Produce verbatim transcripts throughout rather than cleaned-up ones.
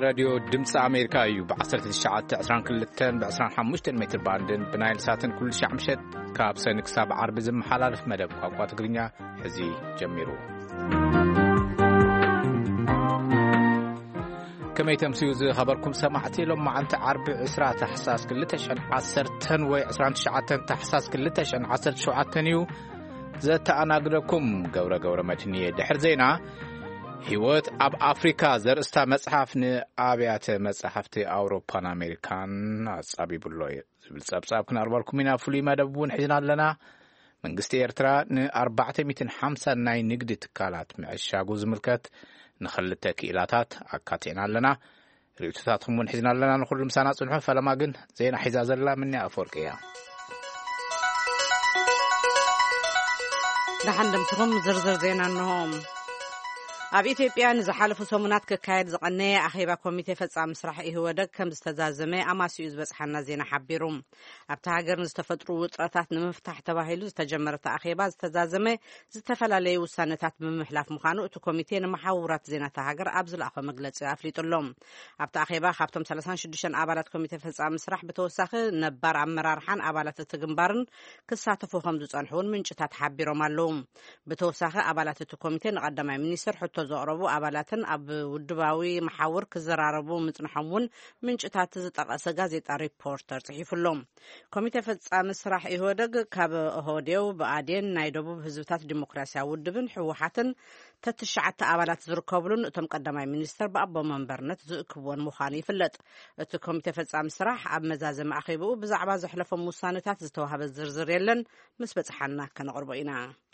راديو دمس أمريكا يو بعشرة الشعات عشران كلتين بعشران حمشتين متر باندن بنايل ساتن كل شيء عمشت كاب سنك ساب عرب زم حلال مدب قاقوات قرنيا حزي جميرو كما يتمسيوز خبركم سمعتي لما أنت عرب عسرات حساس كلتش عن عسرتن وعسران شعاتن تحساس كلتش عن عسرت شعاتن يو زت أنا أقولكم جورا جورا متنية دحر زينا هيوت أب أفريقيا زرستا مصحف نأبيات مصحفتي أوروبان أمريكان أصابي بلوي بالسبساب كنا أربعكم من أفولي ما دبون حزنا لنا من قست إيرترا نأربعة ميتين خمسة ناي نقد تكالات مع الشاقو زملكات نخلي تكيلاتات أكاتينا لنا ريوتاتهم من حزنا لنا نقول المسانات صنحة فلما قن زينا حزاز الله مني أفوركيا دحن دمتهم زرزر زينا أنهم ኣብ ኢትዮጵያ ንዝሓለፉ ሰሙናት ክካየድ ዝቐነየ ኣኼባ ኮሚቴ ፈጻሚ ስራሕ ኢህወደግ ከም ዝተዛዘመ ኣማሲኡ ዝበፅሓና ዜና ሓቢሩ ኣብቲ ሃገር ንዝተፈጥሩ ውጥረታት ንምፍታሕ ተባሂሉ ዝተጀመረተ ኣኼባ ዝተዛዘመ ዝተፈላለዩ ውሳነታት ብምሕላፍ ምዃኑ እቲ ኮሚቴ ንመሓውራት ዜናታ ሃገር ኣብ ዝለኣኸ መግለፂ ኣፍሊጡሎም ኣብቲ ኣኼባ ካብቶም ሰላሳ ወሽዱሽተ ኣባላት ኮሚቴ ፈጻሚ ስራሕ ብተወሳኺ ነባር ኣመራርሓን ኣባላት እቲ ግንባርን ክሳተፉ ከም ዝጸንሑን ምንጭታት ሓቢሮም ኣለዉ ብተወሳኺ ኣባላት እቲ ኮሚቴ ንቐዳማይ ሚኒስትር ሕቶ ዘቕረቡ ኣባላትን ኣብ ውድባዊ መሓውር ክዘራረቡ ምጽንሖምን ምንጭታት ዝጠቐሰ ጋዜጣ ሪፖርተር ጽሒፉሎም ኮሚቴ ፈጻሚ ስራሕ ኢህወደግ ካብ ኦህዴው ብኣዴን ናይ ደቡብ ህዝብታት ዲሞክራሲያዊ ውድብን ሕወሓትን ተትሽዓተ ኣባላት ዝርከቡሉን እቶም ቀዳማይ ሚኒስትር ብኣቦ መንበርነት ዝእክብዎን ምዃኑ ይፍለጥ እቲ ኮሚቴ ፈጻሚ ስራሕ ኣብ መዛዘመ ኣኼብኡ ብዛዕባ ዘሕለፎም ውሳነታት ዝተዋህበ ዝርዝር የለን ምስ በጽሓና ከነቕርቦ ኢና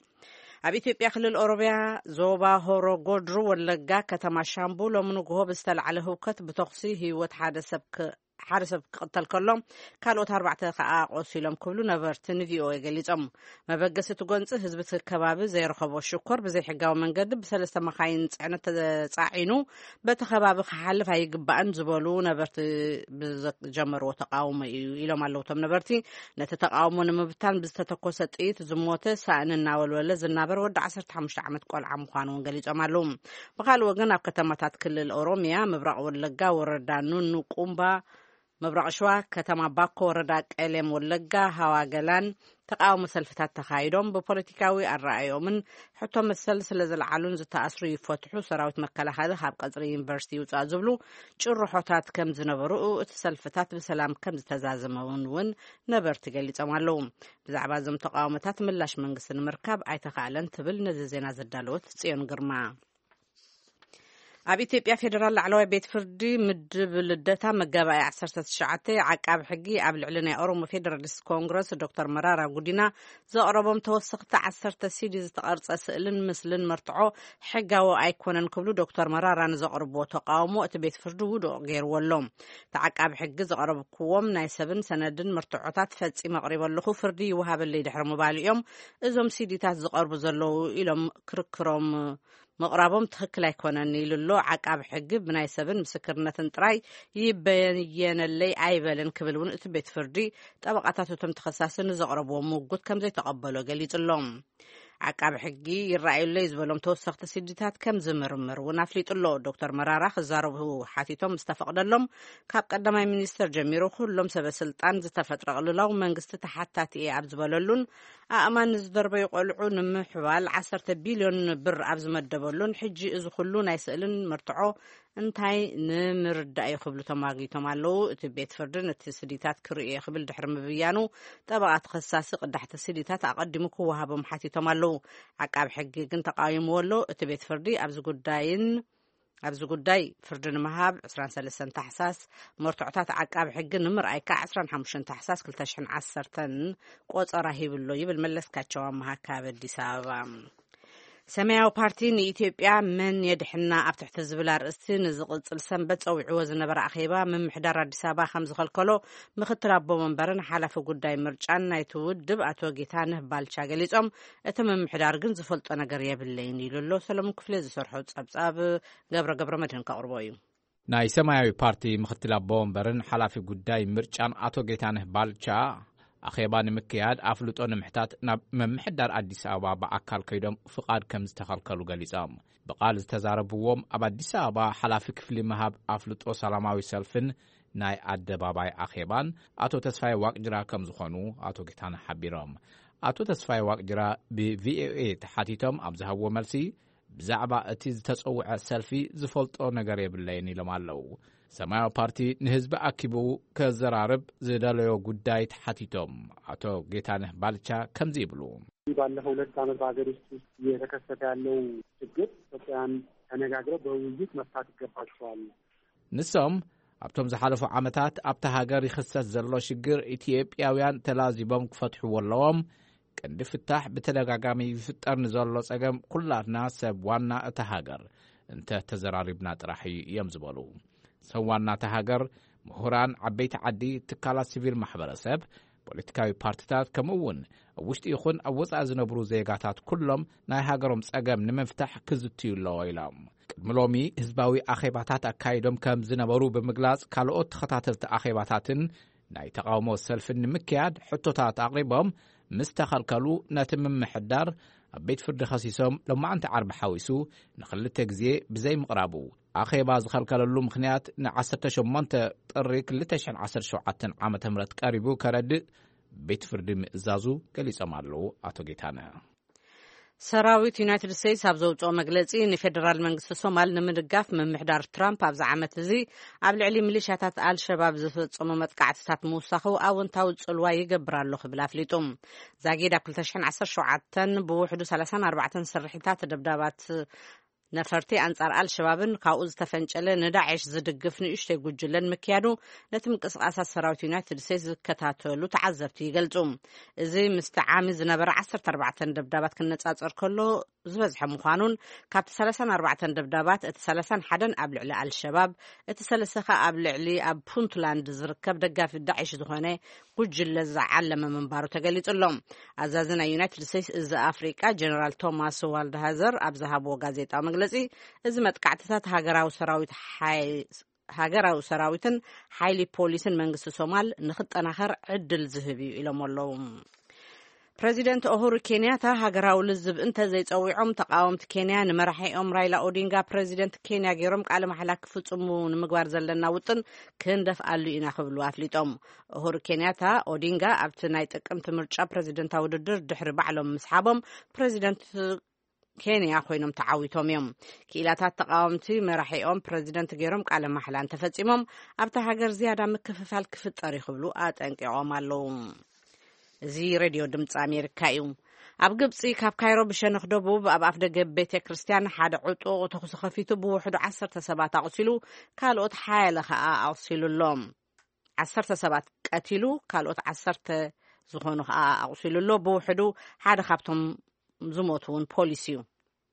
ኣብ ኢትዮጵያ ክልል ኦሮሚያ ዞባ ሆሮ ጉዱሩ ወለጋ ከተማ ሻምቡ ሎምኑ ጎሆ ብዝተለዓለ ህውከት ብተኽሲ ህይወት ሓደ ሰብ ሓደ ሰብ ክቅተል ከሎ ካልኦት ኣርባዕተ ከዓ ቆሲሎም ክብሉ ነበርቲ ንቪኦኤ ገሊፆም መበገሲት ጎንፂ ህዝቢ ከባቢ ዘይረኸቦ ሽኮር ብዘይ ሕጋዊ መንገዲ ብሰለስተ መኻይን ጽዕነት ተጻዒኑ በቲ ከባቢ ክሓልፍ ኣይግባእን ዝበሉ ነበርቲ ብዘጀመርዎ ተቃውሞ እዩ ኢሎም ኣለዉ ቶም ነበርቲ ነቲ ተቃውሞ ንምብታን ብዝተተኮሰ ጥይት ዝሞተ ሳእን እናወልወለ ዝናበር ወዲ ዓሰርተ ሓሙሽተ ዓመት ቆልዓ ምዃኑ ገሊፆም ኣለዉ ብኻልእ ወገን ኣብ ከተማታት ክልል ኦሮሚያ ምብራቕ ወለጋ ወረዳ ኑኑ ቁምባ ምብራቕ ሸዋ ከተማ ባኮ ወረዳ ቀሌም ወለጋ ሃዋገላን ተቃውሞ ሰልፍታት ተኻይዶም ብፖለቲካዊ ኣረኣዮምን ሕቶ መሰል ስለ ዘለዓሉን ዝተኣስሩ ይፈትሑ ሰራዊት መከላኸሊ ካብ ቀጽሪ ዩኒቨርሲቲ ይውፃእ ዝብሉ ጭርሖታት ከም ዝነበሩ እቲ ሰልፍታት ብሰላም ከም ዝተዛዘመውን እውን ነበርቲ ገሊፆም ኣለዉ ብዛዕባ እዞም ተቃውሞታት ምላሽ መንግስቲ ንምርካብ ኣይተኻእለን ትብል ነዚ ዜና ዘዳለወት ጽዮን ግርማ ኣብ ኢትዮጵያ ፌደራል ላዕለዋይ ቤት ፍርዲ ምድብ ልደታ መጋባይ ዓሰርተ ትሽዓተ ዓቃብ ሕጊ ኣብ ልዕሊ ናይ ኦሮሞ ፌደራሊስት ኮንግረስ ዶክተር መራራ ጉዲና ዘቕረቦም ተወሰኽቲ ዓሰርተ ሲዲ ዝተቐርጸ ስእልን ምስልን መርትዖ ሕጋዊ ኣይኮነን ክብሉ ዶክተር መራራ ንዘቕርብዎ ተቃውሞ እቲ ቤት ፍርዲ ውድቕ ገይርዎ ኣሎ እቲ ዓቃብ ሕጊ ዘቕረብክዎም ናይ ሰብን ሰነድን መርትዖታት ፈጺመ ኣቕሪበ ኣለኹ ፍርዲ ይወሃበለይ ድሕሪ ምባል እዮም እዞም ሲዲታት ዝቐርቡ ዘለዉ ኢሎም ክርክሮም مقربهم تخكل يكونن يللو عقاب حجب بناي سبن مسكرنة طراي يبين اللي عيبلن كبلون اتبيت فردي طبقاتاتو تم تخصصن زقربو موجود كم زي تقبلوا قاليت اللهم عقاب حقي يرأي اللي يزبلهم توسخت سيديتات كم زمرمر ونافليت الله دكتور مرارة خزاره حاتيتهم استفقد لهم كاب قدماي مينستر جميرو كلهم سبب سلطان زتفترق لو منقست تحتات ايه عبز بللون أمان زدربا يقولعون محوال عشرة بليون بر عبز مدبلون حجي إذ خلون يسألن مرتعو انتاي نمرد اي خبلو تماغي تمالو تبيت فردن التسديتات كرئي خبل دحر مبيانو طبقات خصاصي قدحت السديتات اقدمكو وهابهم حاتي تمالو عقاب حقي كنت قايم ولو تبيت فردي ابز قداين ابز قداي فردن مهاب عشرين سلسن تحساس مرتعطات عقاب حقي نمر ايكا عشرين حمشن تحساس كلتاشن عسرتن قوص راهيب اللو يبل ملس كاتشوام مهاكاب الديسابا سماو بارتي نيتيوبيا من يدحنا ኣብ ትሕቲ ዝብል ኣርእስቲ ንዝቕጽል ሰንበት ፀውዒዎ ዝነበረ ኣኼባ ምምሕዳር ኣዲስ ኣበባ ከም ዝኸልከሎ ምክትል ኣቦ መንበርን ሓላፊ ጉዳይ ምርጫን ናይቲ ውድብ ኣቶ ጌታነህ ባልቻ ገሊፆም እቲ ምምሕዳር ግን ዝፈልጦ ነገር የብለይን ኢሉሎ ሰለሞን ክፍሌ ዝሰርሖ ጸብጻብ ገብረ ገብረ መድህን ከቕርቦ እዩ ናይ ሰማያዊ ፓርቲ ምክትል ኣቦ መንበርን ሓላፊ ጉዳይ ምርጫን ኣቶ ጌታነህ ባልቻ ኣኼባ ንምክያድ ኣፍልጦ ንምሕታት ናብ መምሕዳር ኣዲስ ኣበባ በኣካል ከይዶም ፍቓድ ከም ዝተኸልከሉ ገሊጾም ብቓል ዝተዛረብዎም ኣብ ኣዲስ ኣበባ ሓላፊ ክፍሊ መሃብ ኣፍልጦ ሰላማዊ ሰልፍን ናይ ኣደባባይ ኣኼባን ኣቶ ተስፋይ ዋቅጅራ ከም ዝኾኑ ኣቶ ጌታነህ ሓቢሮም ኣቶ ተስፋይ ዋቅጅራ ብቪኦኤ ተሓቲቶም ኣብ ዝሃብዎ መልሲ ብዛዕባ እቲ ዝተጸውዐ ሰልፊ ዝፈልጦ ነገር የብለይን ኢሎም ኣለዉ ሰማያዊ ፓርቲ ንህዝቢ ኣኪቡ ከዘራርብ ዝደለዮ ጉዳይ ተሓቲቶም አቶ ጌታነህ ባልቻ ከምዚ ይብሉ ባለፈው ሁለት ዓመት በአገር ውስጥ እየተከሰተ ያለው ችግር ኢትዮጵያን ተነጋግረው በውይይት መፍታት ይገባቸዋል ንሶም ኣብቶም ዝሓለፉ ዓመታት ኣብታ ሃገር ይኽሰት ዘሎ ሽግር ኢትዮጵያውያን ተላዚቦም ክፈትሕዎ ኣለዎም ቀንዲ ፍታሕ ብተደጋጋሚ ይፍጠር ንዘሎ ጸገም ኩላትና ሰብ ዋና እታ ሃገር እንተ ተዘራሪብና ጥራሕ እዮም ዝበሉ ሰብ ዋና እታ ሃገር ምሁራን ዓበይቲ ዓዲ ትካላት ሲቪል ማሕበረሰብ ፖለቲካዊ ፓርቲታት ከምኡውን ውሽጢ ይኹን ኣብ ወጻኢ ዝነብሩ ዜጋታት ኩሎም ናይ ሃገሮም ጸገም ንምፍታሕ ክዝትዩ ኣለዎ ኢሎም ቅድሚ ሎሚ ህዝባዊ ኣኼባታት ኣካይዶም ከም ዝነበሩ ብምግላጽ ካልኦት ተኸታተልቲ ኣኼባታትን ናይ ተቃውሞ ሰልፍን ንምክያድ ሕቶታት ኣቕሪቦም ምስ ተኸልከሉ ነቲ ምምሕዳር ኣብ ቤት ፍርዲ ኸሲሶም ሎማዓንቲ ዓርቢ ሓዊሱ ንኽልተ ግዜ ብዘይ ምቕራቡ ኣኼባ ዝኸልከለሉ ምኽንያት ንዓሰርተ ሸሞንተ ጥሪ ክልተ ሽሕን ዓሰርተ ሸውዓተ ዓመተ ምህረት ቀሪቡ ከረድእ ቤት ፍርዲ ምእዛዙ ገሊጾም ኣለዉ ኣቶ ጌታነህ ሰራዊት ዩናይትድ ስቴትስ ኣብ ዘውፅኦ መግለጺ ንፌደራል መንግስቲ ሶማል ንምድጋፍ ምምሕዳር ትራምፕ ኣብ ዝዓመት እዚ ኣብ ልዕሊ ሚሊሻታት አልሸባብ ዝፈጸሙ መጥቃዕትታት ምውሳኹ ኣወንታዊ ጽልዋ ይገብር ኣሎ ክብል ኣፍሊጡ ዛጊድ ኣብ ክልተ ሽሕን ዓሰርተ ሸውዓተ ብውሕዱ ሰላሳን ኣርባዕተን ስርሒታት ደብዳባት ነፈርቲ አንጻር አልሸባብን ካብኡ ዝተፈንጨለ ንዳዕሽ ዝድግፍ ንእሽተይ ጉጅለን ምክያዱ ነቲ ምንቅስቃሳት ሰራዊት ዩናይትድ ስቴትስ ዝከታተሉ ተዓዘብቲ ይገልጹ እዚ ምስቲ ዓሚ ዝነበረ ዓሰርተ ኣርባዕተ ደብዳባት ክነጻጸር ከሎ ዝበዝሐ ምዃኑን ካብቲ ሰላሳን ኣርባዕተን ደብዳባት እቲ ሰላሳን ሓደን ኣብ ልዕሊ አልሸባብ እቲ ሰለስተ ኣብ ልዕሊ ኣብ ፑንትላንድ ዝርከብ ደጋፊ ዳዕሽ ዝኾነ ጉጅለ ዝዓለመ ምንባሩ ተገሊጹሎም ኣዛዚ ናይ ዩናይትድ ስቴትስ እዚ ኣፍሪቃ ጀነራል ቶማስ ዋልድሃዘር ኣብ ዝሃብዎ ጋዜጣዊ መግለጺ እዚ መጥቃዕትታት ሃገራዊ ሰራዊት ሃገራዊ ሰራዊትን ሓይሊ ፖሊስን መንግስቲ ሶማል ንኽጠናኸር ዕድል ዝህብ እዩ ኢሎም ኣለዉ ፕሬዚደንት ኡሁሩ ኬንያታ ሃገራዊ ልዝብ እንተ ዘይጸዊዖም ተቃወምቲ ኬንያ ንመራሒኦም ራይላ ኦዲንጋ ፕሬዚደንት ኬንያ ገይሮም ቃለ መሓላ ክፍጽሙ ንምግባር ዘለና ውጥን ክንደፍኣሉ ኢና ክብሉ ኣፍሊጦም ኡሁሩ ኬንያታ ኦዲንጋ ኣብቲ ናይ ጥቅምቲ ምርጫ ፕሬዚደንታዊ ውድድር ድሕሪ ባዕሎም ምስሓቦም ፕሬዚደንት ኬንያ ኮይኖም ተዓዊቶም እዮም ክኢላታት ተቃወምቲ መራሒኦም ፕሬዚደንት ገይሮም ቃለ መሓላ እንተፈጺሞም ኣብታ ሃገር ዝያዳ ምክፍፋል ክፍጠር ይኽብሉ ኣጠንቂቖም ኣለዉ እዚ ሬድዮ ድምፂ ኣሜሪካ እዩ ኣብ ግብፂ ካብ ካይሮ ብሸነኽ ደቡብ ኣብ ኣፍ ደገ ቤተ ክርስቲያን ሓደ ዕጡቕ ተኹሲ ኸፊቱ ብውሕዱ ዓሰርተ ሰባት ኣቑሲሉ ካልኦት ሓያለ ከዓ ኣቑሲሉሎም ዓሰርተ ሰባት ቀቲሉ ካልኦት ዓሰርተ ዝኾኑ ከዓ ኣቑሲሉሎ ብውሕዱ ሓደ ካብቶም ዝሞቱ እውን ፖሊስ እዩ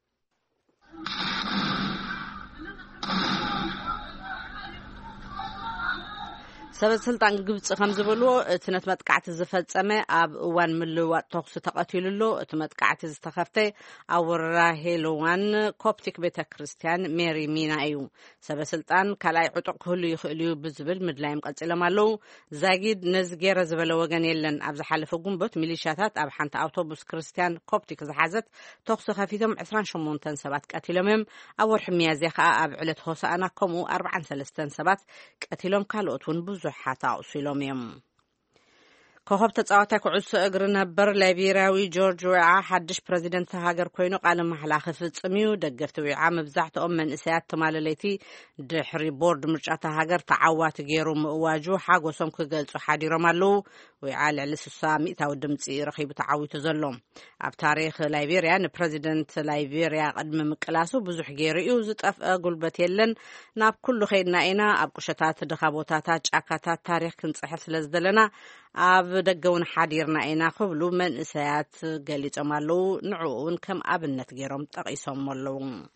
ሰበት ስልጣን ግብጽ ከም ዝብልዎ እቲ ነት መጥቃዕቲ ዝፈጸመ ኣብ እዋን ምልውዋጥ ተኹሲ ተቐቲሉሎ እቲ መጥቃዕቲ ዝተኸፍተ ኣብ ወረራ ሄሎዋን ኮፕቲክ ቤተ ክርስቲያን ሜሪ ሚና እዩ ሰበት ስልጣን ካልኣይ ዕጡቕ ክህሉ ይኽእል እዩ ብዝብል ምድላዮም ቀፂሎም ኣለዉ ዛጊድ ነዚ ገይረ ዝበለ ወገን የለን ኣብ ዝሓለፈ ጉንበት ሚሊሻታት ኣብ ሓንቲ ኣውቶቡስ ክርስቲያን ኮፕቲክ ዝሓዘት ተኹሲ ከፊቶም ዕስራን ሸሞንተ ሰባት ቀቲሎም እዮም ኣብ ወርሒ ሚያዝያ ከዓ ኣብ ዕለት ሆሳእና ከምኡ ኣርባዓን ሰለስተ ሰባት ቀቲሎም ካልኦት እውን ብዙ ሓታ ኣቑሲሎም እዮም ኮኸብ ተጻዋታይ ኩዕሶ እግሪ ነበር ላይቤሪያዊ ጆርጅ ዌዓ ሓድሽ ፕሬዚደንት ሃገር ኮይኑ ቃለ መሓላ ክፍጽም እዩ ደገፍቲ ዌዓ መብዛሕትኦም መንእሰያት ተማለለይቲ ድሕሪ ቦርድ ምርጫታ ሃገር ተዓዋቲ ገይሩ ምእዋጁ ሓጎሶም ክገልጹ ሓዲሮም ኣለዉ ዌዓ ልዕሊ ስሳ ሚእታዊ ድምፂ ረኺቡ ተዓዊቱ ዘሎ ኣብ ታሪክ ላይቤሪያ ንፕሬዚደንት ላይቤሪያ ቅድሚ ምቅላሱ ብዙሕ ገይሩ እዩ ዝጠፍአ ጉልበት የለን ናብ ኩሉ ኸይድና ኢና ኣብ ቁሸታት ድኻቦታታት ጫካታት ታሪክ ክንጽሕፍ ስለ ዝደለና ኣብ ደገውን ሓዲርና ኢና ክብሉ መንእሰያት ገሊጾም ኣለዉ ንዕኡ እውን ከም ኣብነት ገይሮም ጠቒሶም ኣለዉ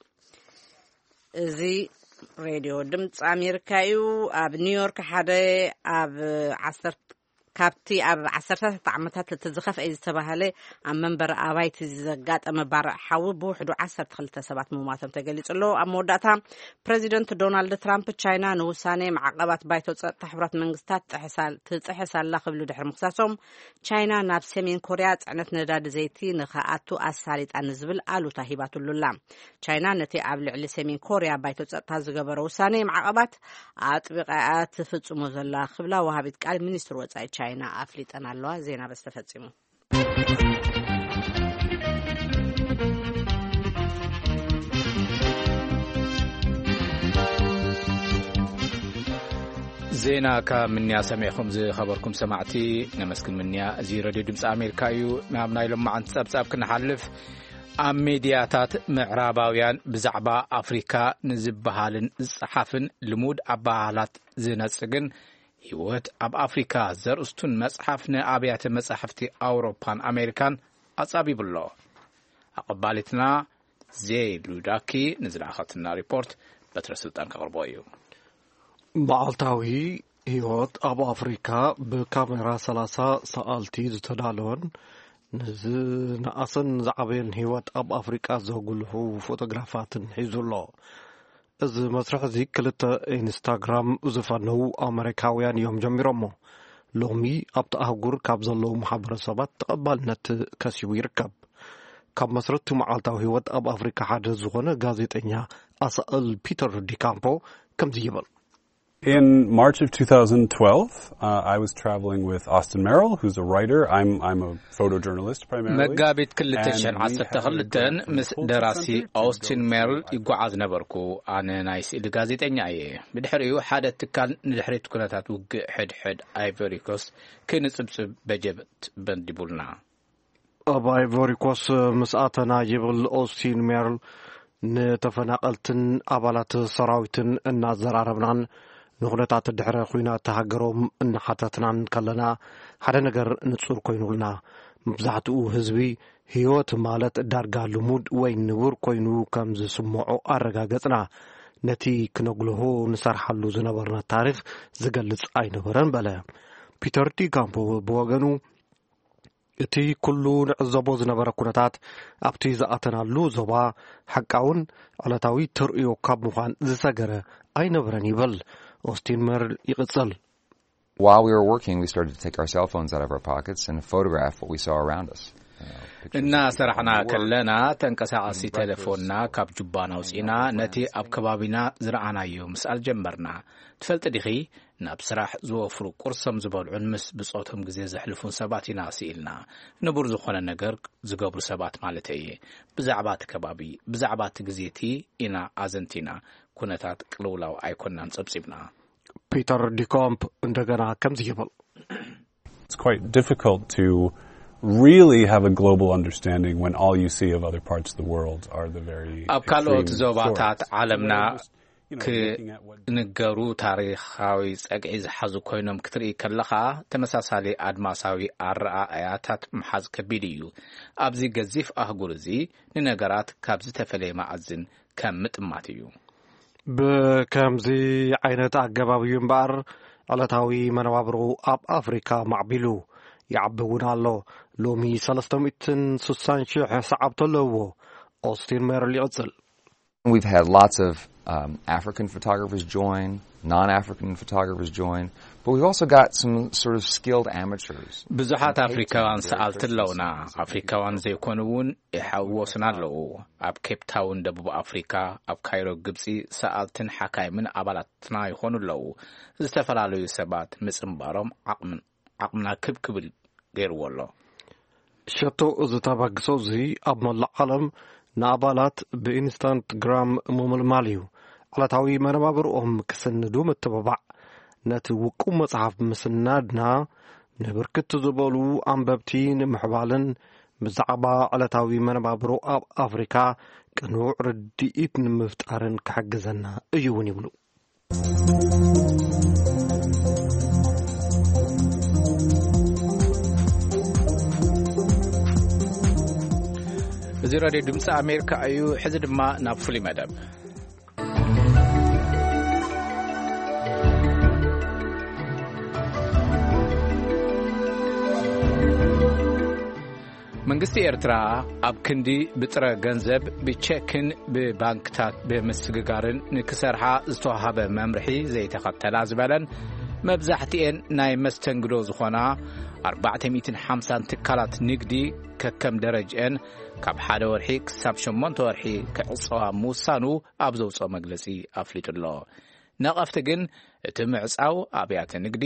እዚ ሬድዮ ድምፂ ኣሜሪካ እዩ ኣብ ኒውዮርክ ሓደ ኣብ ዓሰርተ ካብቲ ኣብ ዓሰርተ ዓመታት ለተዘኸፍአ ዝተባሃለ ኣብ መንበር ኣባይቲ ዘጋጠመ ባርዕ ሓዊ ብውሕዱ ዓሰርተ ክልተ ሰባት ምሟቶም ተገሊጹ ኣሎ። ኣብ መወዳእታ ፕሬዚደንት ዶናልድ ትራምፕ ቻይና ንውሳኔ ማዕቀባት ባይቶ ፀጥታ ሕብረት መንግስታት ትፅሕሳላ ክብሉ ድሕሪ ምክሳሶም ቻይና ናብ ሰሜን ኮርያ ጽዕነት ነዳዲ ዘይቲ ንኸኣቱ ኣሳሊጣ ንዝብል ኣሉታ ሂባትሉላ። ቻይና ነቲ ኣብ ልዕሊ ሰሜን ኮርያ ባይቶ ፀጥታ ዝገበረ ውሳኔ ማዕቀባት ኣጥቢቃ ትፍጽሞ ዘላ ክብላ ወሃቢት ቃል ሚኒስትር ወጻኢ ቻይና ኣፍሊጠን ኣለዋ። ዜና በስተፈጺሙ ዜና ካብ ምንያ ሰሚዕኩም ዝኸበርኩም ሰማዕቲ ነመስግን ምንያ እዚ ሬድዮ ድምፂ ኣሜሪካ እዩ። ናብ ናይ ሎማዓንቲ ጸብጻብ ክንሓልፍ ኣብ ሚድያታት ምዕራባውያን ብዛዕባ ኣፍሪካ ንዝበሃልን ዝጸሓፍን ልሙድ ኣባህላት ዝነጽግን ህይወት ኣብ ኣፍሪካ ዘርእስቱን መጽሓፍ ንኣብያተ መጻሕፍቲ ኣውሮፓን ኣሜሪካን ኣጻቢብሎ። ኣቐባሊትና ዜይ ሉዳኪ ንዝለኣኸትና ሪፖርት በትረ ስልጣን ከቕርቦ እዩ። መዓልታዊ ህይወት ኣብ ኣፍሪካ ብካሜራ ሰላሳ ሰኣልቲ ዝተዳለወን ንዝነኣሰን ዝዓበየን ህይወት ኣብ ኣፍሪካ ዘጉልሑ ፎቶግራፋትን ሒዙሎ። እዚ መስርሕ እዚ ክልተ ኢንስታግራም ዝፈነው ኣሜሪካውያን እዮም ጀሚሮሞ። ሎሚ ኣብቲ ኣህጉር ካብ ዘለዉ ማሕበረሰባት ተቐባልነት ከሲቡ ይርከብ። ካብ መስረቱ መዓልታዊ ህይወት ኣብ ኣፍሪካ ሓደ ዝኾነ ጋዜጠኛ ኣሳእል ፒተር ዲካምፖ ከምዚ ይብል። In March of twenty twelve, uh, I was traveling with Austin Merrill, who's a writer. I'm I'm a photojournalist primarily. መጋቢት ክልተ ሸሕን ዓሰርተ ክልተን ምስ ደራሲ ኦስቲን ሜርል ይጓዓዝ ነበርኩ። ኣነ ናይ ስእሊ ጋዜጠኛ እየ። ብድሕሪኡ ሓደ ትካል ንድሕሪት ኩነታት ውግእ ሕድሕድ ኣይቮሪ ኮስት ክንጽብጽብ በጀት በንዲቡልና። ኣብ ኣይቮሪ ኮስት ምስኣተና ይብል ኦስቲን ሜርል ንተፈናቀልትን ኣባላት ሰራዊትን እናዘራረብናን ንኹነታት ድሕረ ኩናት ሃገሮም እናሓተትናን ከለና ሓደ ነገር ንጹር ኮይኑልና መብዛሕትኡ ህዝቢ ህይወት ማለት ዳርጋ ልሙድ ወይ ንቡር ኮይኑ ከም ዝስምዖ ኣረጋገጽና። ነቲ ክነግልሆ ንሰርሓሉ ዝነበርና ታሪኽ ዝገልጽ ኣይነበረን በለ። ፒተር ዲካምፖ ብወገኑ እቲ ኩሉ ንዕዘቦ ዝነበረ ኩነታት ኣብቲ ዝኣተናሉ ዞባ ሓቃውን ዕለታዊ ትርእዮ ካብ ምዃን ዝሰገረ ኣይነበረን ይብል። ኦስቲን ሜርል ይቕጽል። While we were working, we started to take our cell phones out of our pockets and photograph what we saw around us. እና ሰራሕና ከለና ተንቀሳቐሲ ቴሌፎንና ካብ ጁባና ውፅኢና ነቲ ኣብ ከባቢና ዝረኣናዮ ምስኣል ጀመርና። ትፈልጥ ዲኺ ናብ ስራሕ ዝወፍሩ ቁርሶም ዝበልዑን ምስ ብጾቶም ግዜ ዘሕልፉን ሰባት ኢና ስኢልና ንቡር ዝኾነ ነገር ዝገብሩ ሰባት ማለት እየ። ብዛዕባ እቲ ከባቢ ብዛዕባ እቲ ግዜቲ ኢና ኣዘንቲና ኩነታት ቅልውላው ኣይኮናን ጸብጺብና። ፒተር ዲካምፕ እንደገና ከምዚ ይብል። It's quite difficult to really have a global understanding when all you see of other parts of the world are the very ኣብ ካልኦት ዞባታት ዓለምና ክንገሩ ታሪኻዊ ጸግዒ ዝሓዙ ኮይኖም ክትርኢ ከለኻ ተመሳሳሊ ኣድማሳዊ ኣረኣእያታት ምሓዝ ከቢድ እዩ። ኣብዚ ገዚፍ ኣህጉር እዚ ንነገራት ካብ ዝተፈለየ ማዕዝን ከም ምጥማት እዩ። ብከምዚ ዓይነት ኣገባብ እዩ እምበር ዕለታዊ መነባብሮ ኣብ ኣፍሪካ ማዕቢሉ ይዓብውን ኣሎ። ሎሚ ሰለስተ ሚእቲ ስሳን ሽሕ ሰዓብቲ ኣለዎ። ኦስቲን ሜርል ይቕጽል። We've had lots of um, African photographers join, non-African photographers join, but we've also got some sort of skilled amateurs. ብዙሓት ኣፍሪካውያን ሰኣልቲ ኣለውና። ኣፍሪካውያን ዘይኮኑውን ይሓወሱና ኣለዉ። ኣብ ኬፕ ታውን ደቡብ ኣፍሪካ፣ ኣብ ካይሮ ግብፂ ሰኣልትን ሓካይምን ኣባላትና ይኾኑ ኣለዉ። ዝተፈላለዩ ሰባት ምጽምባሮም ዓቕምና ክብክብል ገይርዎ ኣሎ። ሸቶ እዚ ተባግሶ እዚ ኣብ መላእ ዓለም ንኣባላት ብኢንስታግራም ምምልማል እዩ። ዕለታዊ መነባብሮኦም ክስንዱ ምትብባዕ ነቲ ውቁብ መጽሓፍ ምስናድና ንብርክት ዝበሉ ኣንበብቲ ንምሕባልን ብዛዕባ ዕለታዊ መነባብሮ ኣብ ኣፍሪካ ቅኑዕ ርድኢት ንምፍጣርን ክሕግዘና እዩ እውን ይብሉ። እዚ ሬድዮ ድምፂ ኣሜሪካ እዩ። ሕዚ ድማ ናብ ፍሉይ መደብ መንግስቲ ኤርትራ ኣብ ክንዲ ብጥረ ገንዘብ ብቼክን ብባንክታት ብምስግጋርን ንክሰርሓ ዝተዋሃበ መምርሒ ዘይተኸተላ ዝበለን መብዛሕትአን ናይ መስተንግዶ ዝኾና ኣርባዕተ ሚእቲ ሓምሳ ትካላት ንግዲ ከከም ደረጃን ካብ ሓደ ወርሒ ክሳብ ሸሞንተ ወርሒ ክዕፅዋ ምውሳኑ ኣብ ዘውፅኦ መግለጺ ኣፍሊጡሎ ነቐፍቲ ግን እቲ ምዕጻው ኣብያተ ንግዲ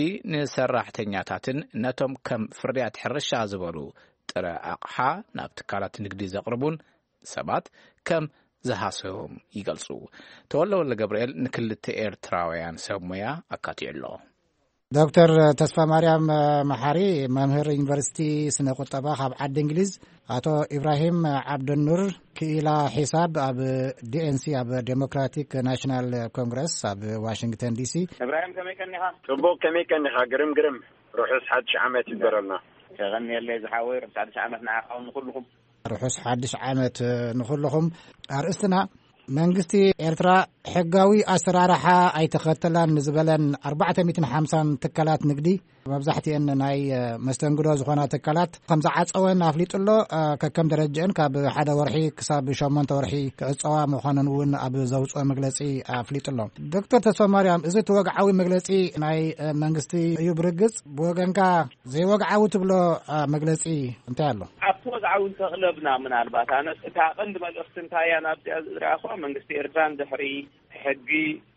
ንሰራሕተኛታትን ነቶም ከም ፍርያት ሕርሻ ዝበሉ ጥረ ኣቕሓ ናብ ትካላት ንግዲ ዘቕርቡን ሰባት ከም ዝሃሰዮም ይገልጹ ተወለወለ ገብርኤል ንክልተ ኤርትራውያን ሰብ ሞያ ኣካትየሎ ዶክተር ተስፋ ማርያም መሐሪ መምህር ዩኒቨርሲቲ ስነ ቁጠባ ካብ ዓዲ እንግሊዝ አቶ ኢብራሂም ዓብድኑር ክኢላ ሒሳብ ኣብ ዲኤንሲ ኣብ ዴሞክራቲክ ናሽናል ኮንግረስ ኣብ ዋሽንግተን ዲሲ ኢብራሂም ከመይ ከኒኻ ጽቡቕ ከመይ ከኒኻ ግርም ግርም ርሑስ ሓድሽ ዓመት ይበረልና ከغني اللي زحاوي ርሑስ ሓድሽ ዓመት ንዓኻውን ንኹልኩም ርሑስ ሓድሽ ዓመት ንኹልኩም አርእስትና መንግስቲ ኤርትራ ሕጋዊ አሰራርሓ ኣይተኸተላን ዝበለን ኣርባዕተ ሚእቲ ሓምሳ ትካላት ንግዲ መብዛሕትአን ናይ መስተንግዶ ዝኾና ትካላት ከም ዝዓፀወን ኣፍሊጡሎ ከከም ደረጃን ካብ ሓደ ወርሒ ክሳብ ሸሞንተ ወርሒ ክዕፀዋ ምዃነን እውን ኣብ ዘውፅኦ መግለፂ ኣፍሊጡሎ ዶክተር ተስፋ ማርያም እዚ ተወግዓዊ መግለፂ ናይ መንግስቲ እዩ ብርግጽ ብወገንካ ዘይወግዓዊ ትብሎ መግለፂ እንታይ ኣሎ ኣብቲ ወግዓዊ ተቕለብና ምናልባት ኣነ እታ ቀንዲ መልእኽቲ እንታይ እያ ናብዚኣ ዝረኣኹ መንግስቲ ኤርትራን ድሕሪ ሕጊ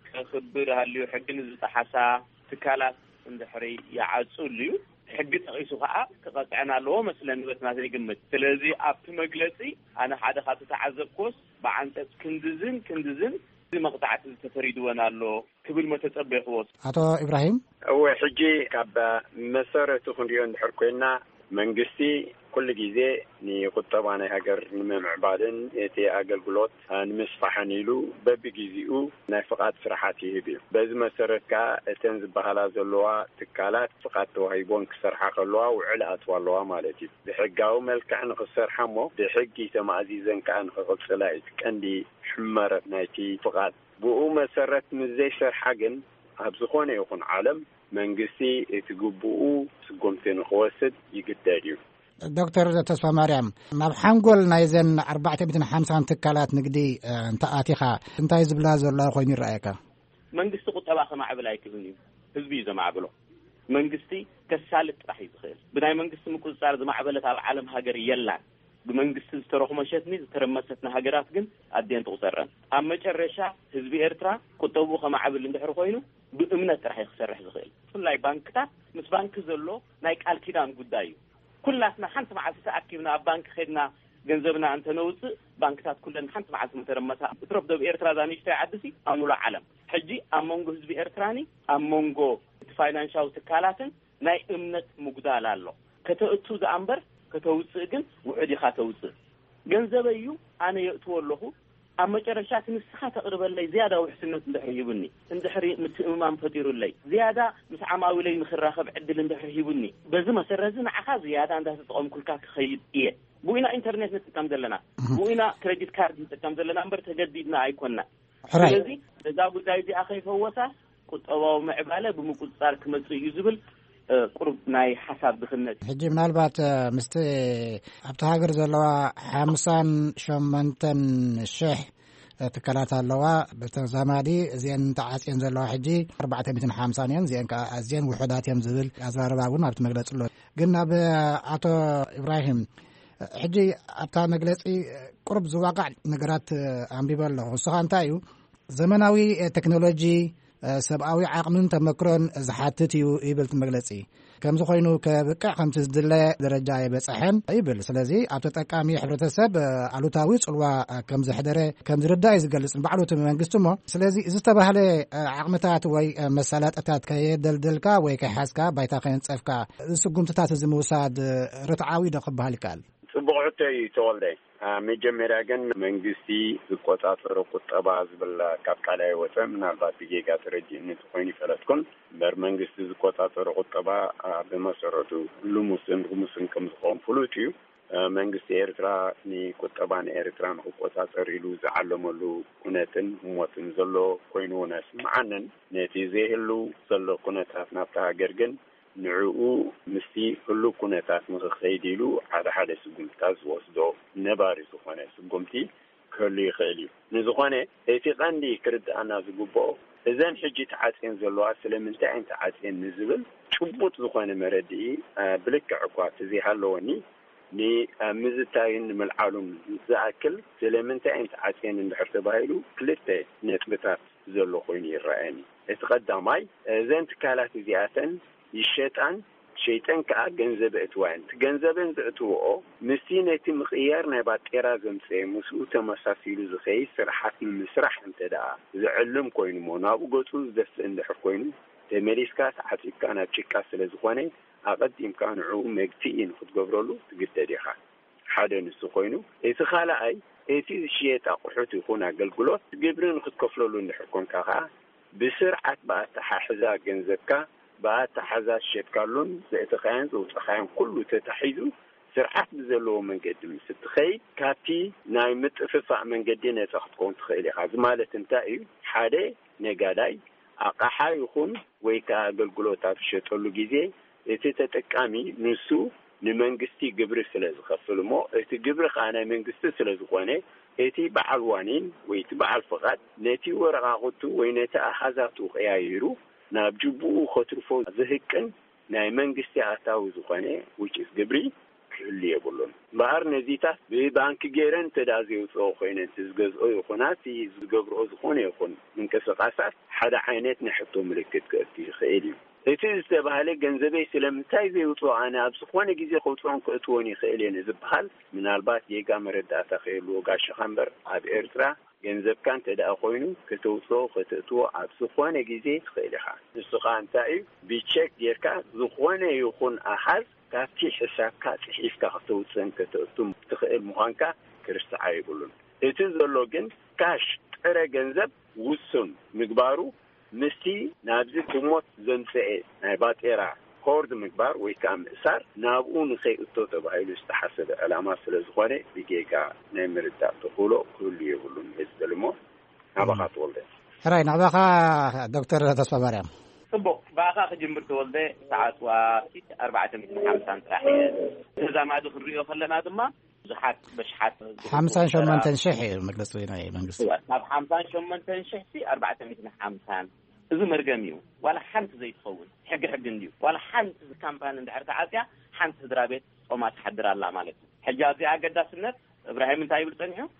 ክኽብር ሃልዩ ሕጊ ንዝጠሓሳ ትካላት እንድሕሪ ይዓጽሉ ሕጊ ጠቂሱ ከዓ ክቐጽዐና ኣለዎ መስለን በትና ዝግምት ስለዚ ኣብቲ መግለጺ ኣነ ሓደ ካብ ተዓዘብኮስ ብዓንቀጽ ክንድዝን ክንድዝን መቅጣዕቲ ዝተፈሪድወን ኣሎ ክብል መተጸበይኽዎ አቶ ኢብራሂም እወ ሕጂ ካብ መሰረቱ ክንሪኦ እንድሕር ኮይና መንግስቲ ኩሉ ግዜ ንቁጠባ ናይ ሃገር ንምምዕባልን እቲ ኣገልግሎት ንምስፋሕን ኢሉ በቢግዚኡ ናይ ፍቃድ ስራሓት ይህብ እዩ በዚ መሰረት ከዓ እተን ዝበሃላ ዘለዋ ትካላት ፍቃድ ተዋሂቦን ክሰርሓ ከለዋ ውዕል ኣትዋ ኣለዋ ማለት እዩ ብሕጋዊ መልክዕ ንክሰርሓ እሞ ብሕጊ ተማእዚዘን ከዓ ንክቕፅላ እዩ ቀንዲ ሕመረት ናይቲ ፍቃድ ብኡ መሰረት ምዘይሰርሓ ግን ኣብ ዝኾነ ይኹን ዓለም መንግስቲ እቲ ግቡኡ ስጉምቲ ንኽወስድ ይግደድ እዩ ዶክተር ተስፋ ማርያም ናብ ሓንጎል ናይ ዘን ኣርባዕተ ሚእቲ ሓምሳ ትካላት ንግዲ እንተኣቲኻ እንታይ ዝብላ ዘሎ ኮይኑ ይረኣየካ መንግስቲ ቁጠባ ከማዕብል ኣይክእልን እዩ ህዝቢ እዩ ዘማዕብሎ መንግስቲ ከሳልጥ ጥራሕ እዩ ዝኽእል ብናይ መንግስቲ ምቁፅጻር ዝማዕበለት ኣብ ዓለም ሃገር የላን ብመንግስቲ ዝተረኽመሸትኒ ዝተረመሰትና ሃገራት ግን ኣድየን ትቁፀረን ኣብ መጨረሻ ህዝቢ ኤርትራ ቁጠቡ ከማዕብል እንድሕር ኮይኑ ብእምነት ጥራሕ ይክሰርሕ ዝኽእል ብፍላይ ባንክታት ምስ ባንኪ ዘሎ ናይ ቃል ኪዳን ጉዳይ እዩ ኩላትና ሓንቲ መዓልቲ ተኣኪብና ኣብ ባንኪ ኸድና ገንዘብና እንተነውፅእ ባንክታት ኩለን ሓንቲ መዓልቲ መተረመሳ እትረፍ ደብ ኤርትራ ዛኒሽተይ ዓድሲ ኣብ ሙሉእ ዓለም ሕጂ ኣብ መንጎ ህዝቢ ኤርትራኒ ኣብ መንጎ እቲ ፋይናንሻዊ ትካላትን ናይ እምነት ምጉዳል ኣሎ ከተእቱ ዝኣንበር ከተውፅእ ግን ውዕድ ኢኻ ተውፅእ ገንዘበ እዩ ኣነ የእትዎ ኣለኹ ኣብ መጨረሻ ንስኻ ተቕርበለይ ዝያዳ ውሕስነት እንድሕር ሂቡኒ እንድሕር ምትእምማን ፈጢሩለይ ዝያዳ ምስ ዓማዊለይ ንኽራኸብ ዕድል እንድሕር ሂቡኒ በዚ መሰረት ንዓኻ ዝያዳ እንዳተጠቐምኩልካ ክኸይድ እየ ብኢና ኢንተርኔት ንጥቀም ዘለና ብኢና ክሬዲት ካርድ ንጥቀም ዘለና እምበር ተገዲድና ኣይኮንና ስለዚ እዛ ጉዳይ እዚኣ ከይፈወሳ ቁጠባዊ ምዕባለ ብምቁፅጻር ክመጽእ እዩ ዝብል ቁርብ ናይ ሓሳብ ድኽነት ሕጂ ምናልባት ምስቲ ኣብቲ ሃገር ዘለዋ ሓምሳን ሸሞንተን ሽሕ ትካላት ኣለዋ ብተዛማዲ እዚአን ተዓፅየን ዘለዋ ሕጂ ኣርባዕተ ሚእቲ ሓምሳ እየን እዚአን ከዓ ኣዝየን ውሑዳት እዮም ዝብል ኣዘራርባ እውን ኣብቲ መግለፂ ኣሎ ግን ኣብ ኣቶ ኢብራሂም ሕጂ ኣብታ መግለፂ ቁርብ ዝዋቃዕ ነገራት ኣንቢበ ኣለኹ ንስኻ እንታይ እዩ ዘመናዊ ቴክኖሎጂ ሰብኣዊ ዓቕምን ተመክሮን ዝሓትት እዩ ይብል መግለፂ ከምዚ ኮይኑ ከብቅዕ ከምቲ ዝድለየ ደረጃ የበፅሐን ይብል ስለዚ ኣብ ተጠቃሚ ሕብረተሰብ ኣሉታዊ ፅልዋ ከም ዝሕደረ ከም ዝርዳእ እዩ ዝገልጽ ንባዕሉ እቲ መንግስቲ እሞ ስለዚ እዚ ዝተባህለ ዓቕምታት ወይ መሳለጥታት ከየደልደልካ ወይ ከይሓዝካ ባይታ ከየንፀፍካ ስጉምትታት እዚ ምውሳድ ርትዓዊ ዶ ክበሃል ይከኣል ጽቡቕ ሕቶ እዩ ተወልደ መጀመሪያ ግን መንግስቲ ዝቆጻጸሮ ቁጠባ ዝብል ካብ ቃላይ ወፀ ምናልባት ብጌጋ ተረጂእነት ኮይኑ ይፈለጥኩን በር መንግስቲ ዝቆጻጸሮ ቁጠባ ብመሰረቱ ልሙስን ልሙስን ከም ዝኸውን ፍሉጥ እዩ መንግስቲ ኤርትራ ንቁጠባ ንኤርትራ ንክቆጻጸር ኢሉ ዝዓለመሉ ኩነትን ሞትን ዘሎ ኮይኑ ነስምዓንን ነቲ ዘይህሉ ዘሎ ኩነታት ናብታ ሃገር ግን نعو مستي كل كنتات مخيديلو على حدا سجمتاز وصدو نباري سخانة سجمتي كل خالي نزخانة اتقاندي كرد أنا زجبو إذن حجي تعاتين زلوا سلم انت عين تعاتين نزبل شبوت زخانة مردي بلك عقوات زي هالوني ني مزتاين من العالم زاكل سلم انت عين تعاتين الحرت بايلو كلته نتبتات زلوا خويني الرأني اتقدم ماي إذن تكالات زياتن الشيطان شيطان كا جنزب اتوان جنزبن زتوو مسينتي مخيار نبات إرازم سي مسؤول تمساسيل زخي سرحات من مسرح انت دا زعلم كوين مونا وقوتو زدس اند حكوين تمريسكا ساعتي كان تشيكا سلازخواني اقد امكان عو مجتئين خد قبرولو تقد ديخا حدا نسو خوينو ايسي خالا اي ايسي شيطا قحوت يخون اقلقلوت قبرين خد كفلولو نحكون كاها بسرعة بقى تحاحزا جنزبكا بقى تحزا شكلون زيتخاين وتخاين كله تتحيزو سرعات بزلو من قدم ستخي كاتي ناي متففع من قدين يتخطقون تخيلي خاز مالت انتاي حادي نقاداي اقاحا يخون ويكا قلقلوتا فشتولو جيزي اتي تتكامي نسو نمنقستي قبر سلاز خفلمو اتي قبر خانا منقستي سلاز خواني اتي بعالوانين ويتي بعالفغات نتي ورغاغتو وينتا احازاتو غيايرو نابجبو خطرفو زهكن ناي منقستي اتاو زخاني which is قبري كلي يقولون بحر نزيتا ببانك جيران تدازيو سو خوينن تزغزو يخوناتي زغبرو زخوني يخون من كسقاسات حدا عينات نحطو ملكت كتي خيلي اتي استبهالي جنزبي سلمتاي زيوتو انا ابسخوني جيزي خوتون كتوني خيلي نزبحال من البات يقا مرداتا خيلو قاش خمبر عب ارترا جنزب كان تدا خوينو كتوسو ختتو ابسخوني جيزي خيلي خان السخان تاي بيتشيك ديركا زخوني يخون احد كاتي حسابك تحيفك خطوتسن كتوتم تخيل مهانكا كرستعا يقولون اتزلو جن كاش ترى جنزب وسن مقبارو مستي نابزي كموت زنسئ نايبات إيرا كورد مقبار ويكام إسار نابقون خي التوتة بهايلو استحسد علامات سلزخواني بيجيكا نايمر الدار تقولو كل يقولون هزدلمو نابخات والده هراي نابخا دكتور تصفى مريم صبو باقا خجمبر تولده ساعات وست أربعة من خمسان تراحية إذا ما دخل ريو خلنا دما زحات بشحات خمسان شمان تنشحي مجلس ويناي مجلس ناب خمسان شمان تنشحي أربعة من خمسان إذا مرقميو ولا حنت زي تخون حق حق نديو ولا حنت كامبان اندحر تعاتيا حنت درابيت وما تحضر الله مالك حجازي عقدا سنت إبراهيم انت عيبل تنحو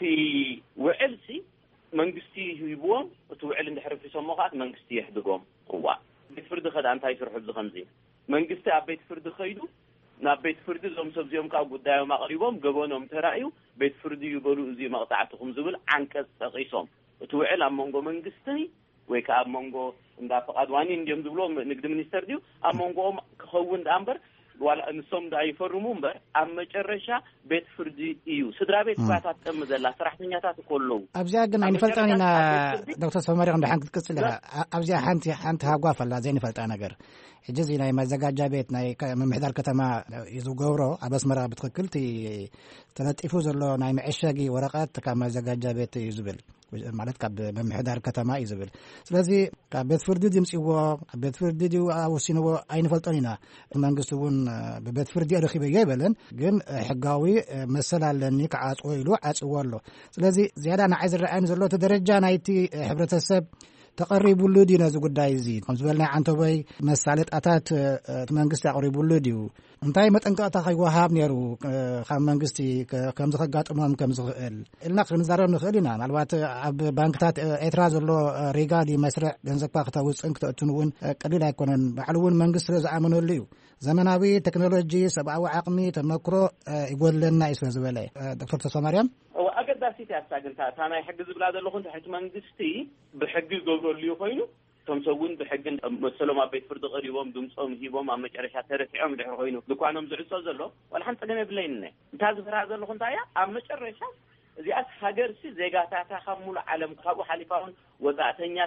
اتي وعلسي منقستي يبوهم وتوعل اندحر في سموخات منقستي يحدقهم قوة بيت فرد خد عن تايسر حبز خمزين منقستي عبيت فرد خيدو ناب بيت فرد زوم سبزيهم كاو قدايو مقريبهم قبونهم ترأيو بيت فرد يقولوا زي مقطعتهم زبل عنكس تقيسهم وتوعل أمونغو منقستي ويكا أمونغو اندا فقادواني انديهم زبلو نقد منستر ديو أمونغو كخوون دامبر ولا نصوم دا يفرمون بر أما جرشة بيت فردي إيو سدرا بيت فاتات أم زلا صراحة تات كله أبزا قلنا يعني فلتانينا دكتور سومري عند حنك تكسر لها أبزا حنت حنت هاقوافا لا زين فلتانا قر حجزينا ما زجاجة بيتنا من محدار كتما يزو جورو أبس مرة بتخكلتي ثلاث إفوز الله نايم عشاقي ورقات كما زجاجة بيت يزبل ማለት ካብ መምሕዳር ከተማ እዩ ዝብል ስለዚ ካብ ቤት ፍርዲ ድምጽዎ ቤት ፍርዲ ዲው ኣወሲንዎ ኣይንፈልጦን ኢና መንግስቲ እውን በቤት ፍርዲ ረኺበ ይበለን ግን ሕጋዊ መሰላለኒ ከዓጽዎ ኢሉ ዓጽዎ ኣሎ ስለዚ ዝያዳ ንዓይ ዝረኣይኒ ዘሎ ተደረጃ ናይቲ ሕብረተሰብ ተቀሪቡሉ ዲና ዝጉዳይ እዚ ከም ዝበልና አንተበይ መሳለጣታት መንግስቲ አቅሪቡሉ ዲው እንታይ መጠንቀቅታ ከይወሃብ ነይሩ ካብ መንግስቲ ከም ዝኸጋጥሞም ከም ዝኽእል ኢልና ክንዛረብ ንኽእል ኢና ምናልባት ኣብ ባንክታት ኤርትራ ዘሎ ሪጋሊ መስርዕ ገንዘብካ ክተውፅን ክትእቱን እውን ቀሊል ኣይኮነን ባዕሉ እውን መንግስቲ ዝኣመነሉ እዩ ዘመናዊ ቴክኖሎጂ ሰብኣዊ ዓቕሚ ተመክሮ ይጎለና እዩ ስለ ዝበለ ዶክተር ተሰማርያም أقداسيتي أستاجنتا تانا يحجز بلاد اللي كنت حكي مانجستي بحجز جوجل اللي يخينه تمسوون بحجن مسلم أبيت فرد غريبهم دم صوم هيبهم أما جرشات ترتيعهم اللي يخينه لكوانهم زعسوا زلوا ولا حنت جمع بليننا تاز في هذا اللي كنت عيا أما جرشات زي أس هجرسي زي قاتها خمول عالم خابو حليفون وزعتنياتات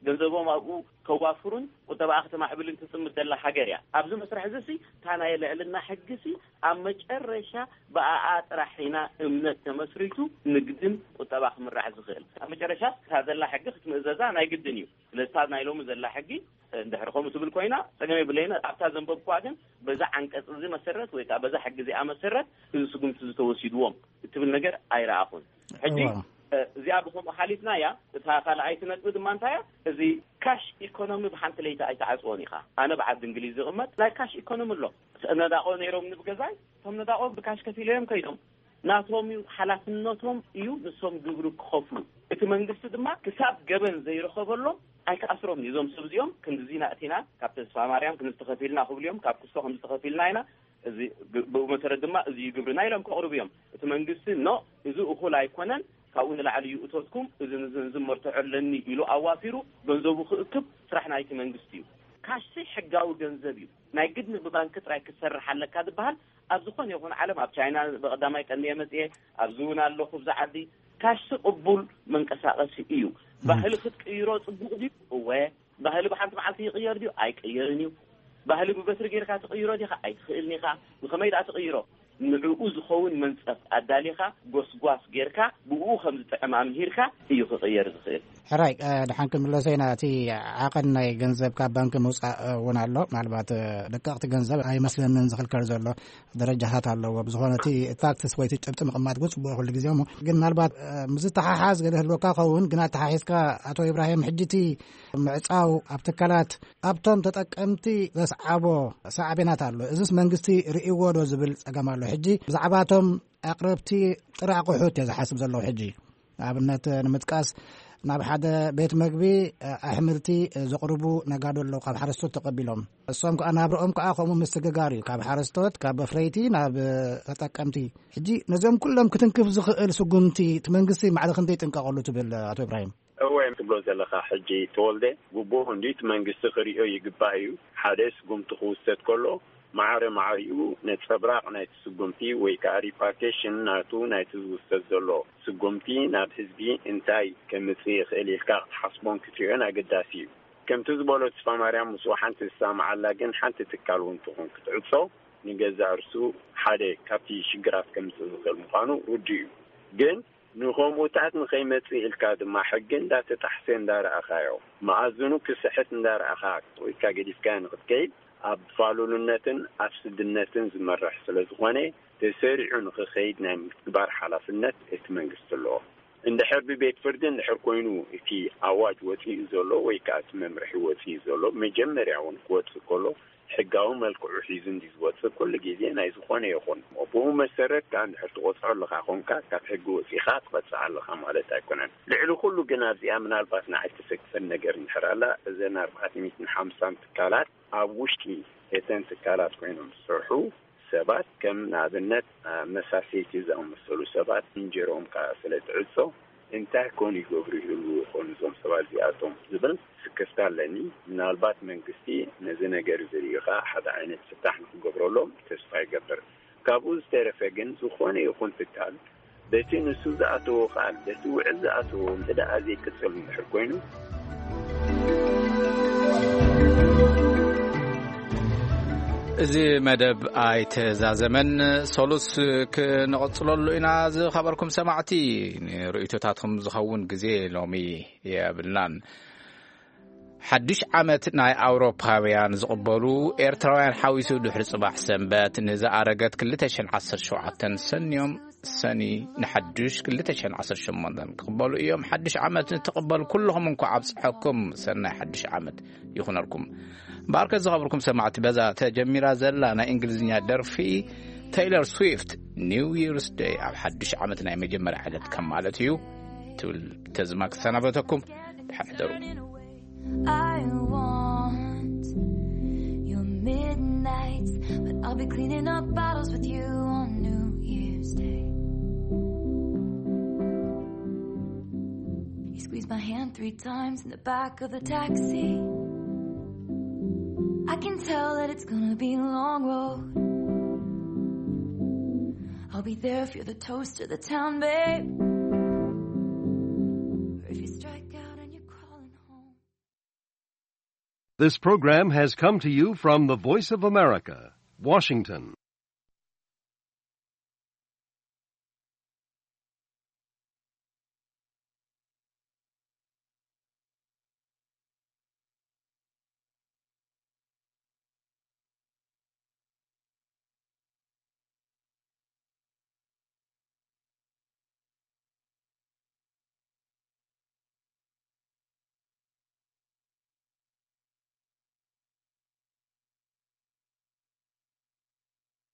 ገንዘቦም ኣብኡ ከዋፍሩን ቁጠባ ከተማዕብልን ትጽምት ዘላ ሃገር ያ ኣብዚ መስራሕ እዚ ታና የለዕልና ሕግሲ ኣብ መጨረሻ በኣኣ ጥራሒና እምነት ተመስሪቱ ንግድን ቁጠባ ክምራሕ ዝኽእል ኣብ መጨረሻ ታዘላ ሕግ ክትምእዘዛ ናይ ግድን እዩ ስለዚህ ናይ ሎሚ ዘላ ሕጊ እንደሕርኹም ትብል ኮይና ፀገም የብለይና ኣብታ ዘንበብኳ ግን በዛ አንቀጽ እዚ መሰረት ወይ ከዓ በዛ ሕግ እዚ መሰረት እዚ ስጉምቲ ዝተወሲድዎም እትብል ነገር ኣይረኣኹን ሕጂ እዚኣ ብኸምኡ ሓሊፍና ያ እታ ካልኣይቲ ነጥቢ ድማ እንታይ እያ እዚ ካሽ ኢኮኖሚ ብሓንቲ ለይቲ ኣይተዓፅዎን ኢኻ ኣነ ብዓዲ እንግሊዝ ዝቕመጥ ናይ ካሽ ኢኮኖሚ ኣሎ ነዳቆ ነይሮም ንብገዛይ እቶም ነዳቆ ብካሽ ከፊሎም ከይዶም ናቶም ሓላፍነቶም እዩ ንሶም ግብሪ ክኸፍሉ እቲ መንግስቲ ድማ ክሳብ ገበን ዘይረኸበሎም ኣይከኣስሮም እዞም ሰብ እዚኦም ክንዲዚና እቲና ካብ ተስፋ ማርያም ክንስተኸፊልና ክብልዮም ካብ ክስቶ ክንስተኸፊልና ኢና እዚ ብመሰረት ድማ እዚ ግብርና ኢሎም ከቕርቡ እዮም እቲ መንግስቲ ኖ እዚ እኹል ኣይኮነን ካብኡ ንላዕሊ ይእቶትኩም እዚ ዝመርትዐለኒ ኢሉ ኣዋፊሩ ገንዘቡ ክእክብ ስራሕ ናይቲ መንግስቲ እዩ ካሽ ሕጋዊ ገንዘብ እዩ ናይ ግድን ብባንክ ጥራይ ክሰርሕ ኣለካ ዝበሃል ኣብ ዝኾነ ይኹን ዓለም ኣብ ቻይና በቀዳማይ ቀንየ መጽኤ ኣብ ዝውን ኣለኹ ብዛዓዲ ካሽ ቅቡል መንቀሳቐሲ እዩ ባህሊ ክትቅይሮ ጽቡቕ ድዩ እወ ባህሊ ብሓንቲ መዓልቲ ይቅየር ድዩ ኣይቅየርን እዩ ባህሊ ብበትሪ ጌርካ ትቅይሮ ዲኻ ኣይትኽእልኒ ኢኻ ብኸመይ ዳ ትቅይሮ ንዕኡ ዝኸውን መንጸፍ ኣዳሊኻ ጎስጓስ ጌርካ ብኡ ከም ዝጥዕም ኣምሂርካ እዩ ክቅየር ዝኽእል ሕራይ ድሓን ክንምለሰይና እቲ ዓቐን ናይ ገንዘብ ካብ ባንኪ ምውፃእ እውን ኣሎ ምናልባት ደቀቕቲ ገንዘብ ኣይመስለንን ዝኽልከል ዘሎ ደረጃታት ኣለዎ ብዝኾነ እቲ ታክስስ ወይ ጭብጢ ምቕማጥ ግን ጽቡቕ ኩሉ ግዜ እሞ ግን ምናልባት ምዝተሓሓዝ ገለ ህልወካ ኸውን ግን ኣተሓሒዝካ ኣቶ ኢብራሂም ሕጂቲ ምዕፃው ኣብ ትካላት ኣብቶም ተጠቀምቲ ዘስዓቦ ሳዕቤናት ኣሎ እዚስ መንግስቲ ርእይዎ ዶ ዝብል ጸገም ኣሎ ሕጂ ብዛዕባቶም ኣቕረብቲ ጥረ ኣቑሑት እየ ዝሓስብ ዘለዉ ሕጂ ንኣብነት ንምጥቃስ ናብ ሓደ ቤት መግቢ ኣሕምልቲ ዘቕርቡ ነጋዶ ኣለዉ ካብ ሓረስቶት ተቐቢሎም እሶም ከዓ ናብርኦም ከዓ ከምኡ ምስትግጋር እዩ ካብ ሓረስቶት ካብ በፍረይቲ ናብ ተጠቀምቲ ሕጂ ነዚኦም ኩሎም ክትንክፍ ዝኽእል ስጉምቲ እቲ መንግስቲ ማዕለ ክንደይ ይጥንቀቐሉ ትብል ኣቶ ኢብራሂም እወይ ትብሎ ዘለኻ ሕጂ ተወልደ ጉቦ እንዲት መንግስቲ ክሪኦ ይግባእ እዩ ሓደ ስጉምቲ ክውሰድ ከሎ ማዕረ ማዕሪኡ ነጸብራቕ ናይቲ ስጉምቲ ወይ ከዓ ሪፓርቴሽን ናቱ ናይቲ ዝውሰድ ዘሎ ስጉምቲ ናብ ህዝቢ እንታይ ከምፅእ ይኽእል ኢልካ ክትሓስቦን ክትሪኦን ኣገዳሲ እዩ ከምቲ ዝበሎ ተስፋ ማርያም ምስ ሓንቲ ዝሰማዓላ ግን ሓንቲ ትካል እውን ትኹን ክትዕፆ ንገዛእ ርሱ ሓደ ካብቲ ሽግራት ከምፅእ ዝኽእል ምዃኑ ርዲ እዩ ግን ንኸምኡታት ንኸይመፅእ ኢልካ ድማ ሕጊ እንዳተጣሕሰ እንዳረኣኻዮ መኣዝኑ ክስሕት እንዳረኣኻ ወይካ ገዲፍካ ንኽትከይድ ኣብ ፋሉልነትን ኣፍስድነትን ዝመርሕ ስለ ዝኾነ ተሰሪዑ ንኽኸይድ ናይ ምግባር ሓላፍነት እቲ መንግስቲ ኣለዎ እንድሕር ብቤት ፍርዲ እንድሕር ኮይኑ እቲ ኣዋጅ ወፂኡ ዘሎ ወይ ከዓ እቲ መምርሒ ወፂኡ ዘሎ መጀመርያ እውን ክወፅእ ከሎ ሕጋዊ መልክዑ ሒዙ እንዲ ዝወፅእ ኩሉ ግዜ ናይ ዝኾነ ይኹን ብኡ መሰረት ከዓ እንድሕር ትቆፅዖ ኣለካ ኮንካ ካብ ሕጊ ወፂኻ ትቐፅዕ ኣለካ ማለት ኣይኮነን ልዕሊ ኩሉ ግን ኣብዚኣ ምናልባት ንዓይ ተሰክፈን ነገር እንድሕር ኣላ እዘን ኣርባዕተ ሚእትን ሓምሳን ትካላት ኣብ ውሽጢ እተን ትካላት ኮይኖም ዝሰርሑ ሰባት ከም ንኣብነት መሳሰይቲ ዝኣመሰሉ ሰባት እንጀሮም ከዓ ስለ ትዕፆ እንታይ ኮን ይገብሩ ይህሉ ይኾኑ እዞም ሰባት እዚኣቶም ዝብል ስክፍታ ኣለኒ ምናልባት መንግስቲ ነዚ ነገር ዝሪኢኻ ሓደ ዓይነት ፍታሕ ንክገብረሎም ተስፋ ይገብር ካብኡ ዝተረፈ ግን ዝኾነ ይኹን ትካል በቲ ንሱ ዝኣተዎ ኻል በቲ ውዕል ዝኣተዎ እንተደኣ ዘይቅፅል እንድሕር ኮይኑ እዚ መደብ ኣይተዛዘመን ሶሉስ ክንቕፅለሉ ኢና ዝኸበርኩም ሰማዕቲ ንርእይቶታትኩም ዝኸውን ግዜ ሎሚ የብልናን ሓድሽ ዓመት ናይ ኣውሮፓውያን ዝቕበሉ ኤርትራውያን ሓዊሱ ድሕሪ ጽባሕ ሰንበት ንዝኣረገት ክልተ ሽሕን ዓሰርተ ሸውዓተ ሰኒዮም ሰኒ ንሓድሽ ክልተ ሽሕን ዓሰርተ ሸሞንተ ክቕበሉ እዮም ሓድሽ ዓመት ንትቕበሉ ኩልኹም እንኳ ኣብፅሐኩም ሰናይ ሓድሽ ዓመት ይኹነልኩም ባርከት ዝኸበርኩም ሰማዕቲ በዛ ተጀሚራ ዘላ ናይ እንግሊዝኛ ደርፊ ታይለር ስዊፍት ኒው ይርስ ዴይ ኣብ ሓድሽ ዓመት ናይ መጀመርያ ዕለት ከም ማለት እዩ ትብል ተዝማ ክሰናበተኩም ተሓደሩ I want your midnights, but I'll be cleaning up bottles with you on New Year's Day. You squeeze my hand three times in the back of the taxi. I can tell that it's gonna be a long road. I'll be there if you're the toast of the town, babe. This program has come to you from the Voice of America, Washington.